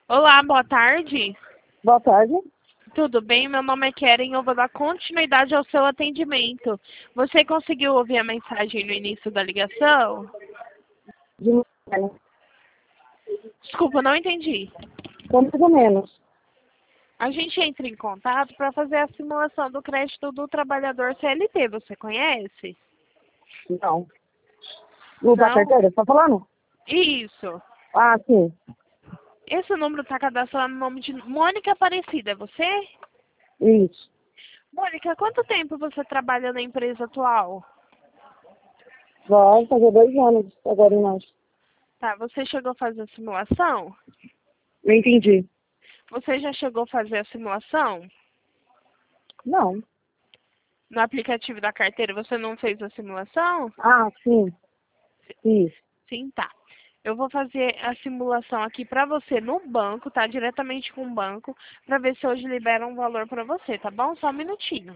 Olá, boa tarde. Boa tarde. Tudo bem? Meu nome é Keren, eu vou dar continuidade ao seu atendimento. Você conseguiu ouvir a mensagem no início da ligação? De menos. Desculpa, não entendi. Mais ou menos. A gente entra em contato para fazer a simulação do crédito do trabalhador CLT. Você conhece? Não. O da Não? carteira, você tá falando? Isso. Ah, sim. Esse número está cadastrado no nome de Mônica Aparecida, é você? Isso. Mônica, quanto tempo você trabalha na empresa atual? Vai fazer 2 anos agora em março. Tá, você chegou a fazer a simulação? Não entendi. Você já chegou a fazer a simulação? Não. No aplicativo da carteira, você não fez a simulação? Ah, sim. Isso. Sim, tá. Eu vou fazer a simulação aqui pra você no banco, tá? Diretamente com o banco, pra ver se hoje libera um valor pra você, tá bom? Só um minutinho.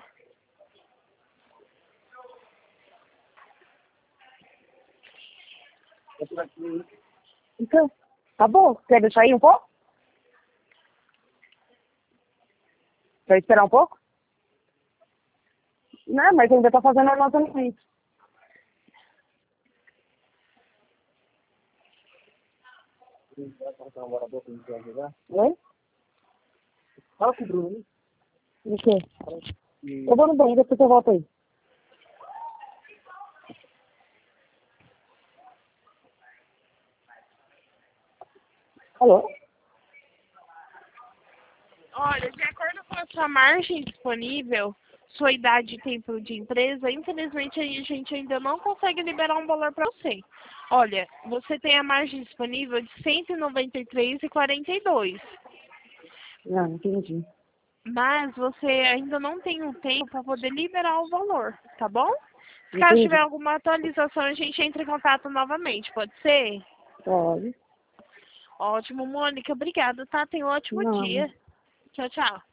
Então, tá bom. Quer deixar aí um pouco? Quer esperar um pouco? Não, mas ainda tá fazendo armazenamento. Oi? Fala com o Bruno. O quê? Eu vou no banheiro, depois eu volto aí. Alô? Olha, de acordo com a sua margem disponível, sua idade e tempo de empresa, infelizmente a gente ainda não consegue liberar um valor para você. Olha, você tem a margem disponível de R$ 193,42. Não, entendi. Mas você ainda não tem um tempo para poder liberar o valor, tá bom? Se caso tiver Entendi. alguma atualização, a gente entra em contato novamente, pode ser? Pode. Ótimo, Mônica, obrigada, tá? Tenha um ótimo Não. dia. Tchau, tchau.